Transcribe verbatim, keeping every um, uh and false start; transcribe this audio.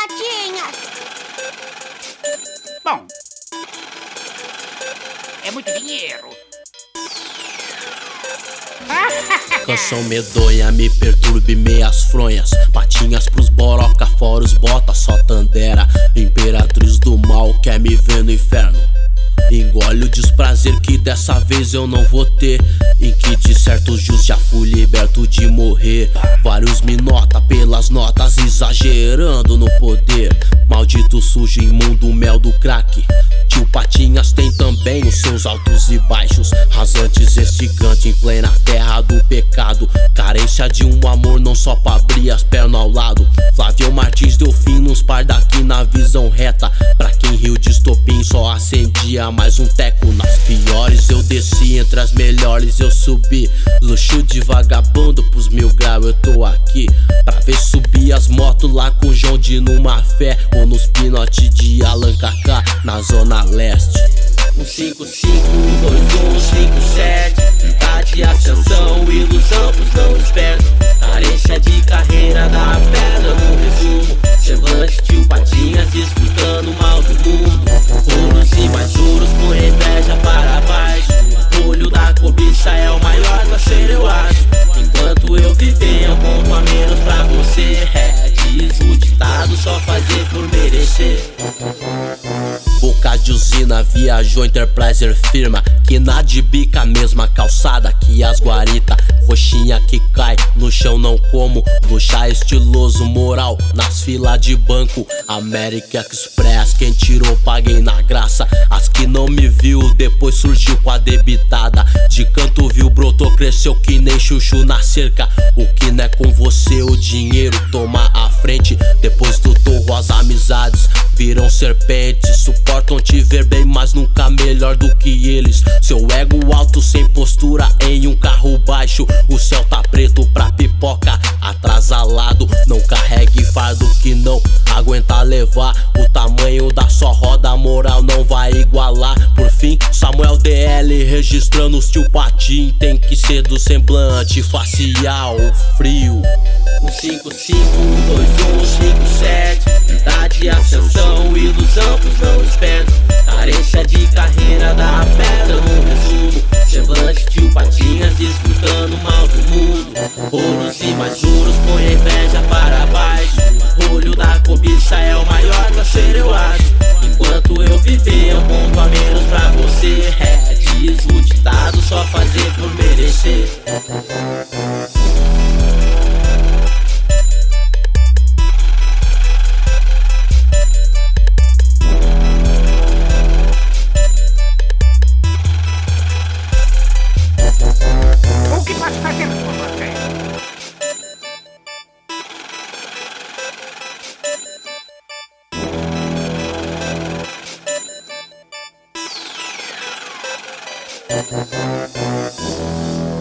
Patinhas. Bom, é muito dinheiro. Canção medonha, me perturbe meias fronhas. Patinhas pros boroca, fora os bota, só Tandera. Imperatriz do mal, quer me ver no inferno. Engole o desprazer que dessa vez eu não vou ter. Em que de certos jus já fui liberto de morrer. Vários me nota pelas notas, exagerando no poder. Maldito sujo, imundo, mel do crack. Tio Patinhas tem também os seus altos e baixos. Rasantes e gigante em plena terra do pecado. Carência de um amor não só pra abrir as pernas ao lado. Flávio Martins deu fim nos par daqui na visão reta. Pra quem riu de estopim só acendia mais um teco. Nas piores eu desci, entre as melhores eu subi. Luxo de vagabundo pros mil graus eu tô aqui. Pra ver subir as motos lá com o João de numa fé. Ou nos pinote de Allan Cacá na zona leste. Um cinco cinco, um dois um, cinco sete. Vontade, ascensão, ilusão pros não espertos. Carência de carreira da pedra no resumo. Semblante tio Patinhas disputando o mal do mundo. Juros e mais juros por inveja para baixo. O olho da cobiça é o maior nascer eu acho. Enquanto eu viver é um ponto a menos pra você. É, diz o ditado, só fazer por merecer. Boca de usina, viajou Enterpriser firma. Que na de bica, mesma calçada que as guarita. Roxinha que cai no chão não como. Luxar estiloso, moral nas filas de banco. American Express, quem tirou paguei na graça. As que não me viu, depois surgiu com a debitada. De canto viu, brotou, cresceu que nem chuchu na cerca. O que não é com você, o dinheiro toma a frente. Depois do torro as amizades viram serpentes. Suportam te ver bem, mas nunca melhor do que eles. Seu ego alto sem postura em um carro baixo. O céu tá preto pra pipoca atrasalado. Não carregue fardo que não aguenta levar. O tamanho da sua roda, a moral não vai igualar. Por fim, Samuel D L registrando os tio Patim. Tem que ser do semblante facial frio. Um cinco cinco, um dois um, cinco sete. Idade, ascensão, ilusão pros não espertos. Carência de carreira da pedra no resumo. Semblante tio Patinhas disputando o mal do mundo. Ouros e mais juros põe a inveja para baixo. O olho da cobiça é o maior nascer eu acho. Enquanto eu viver é um ponto a menos pra você. É, diz o ditado, só fazer por merecer. O que posso fazer por você? Thank you.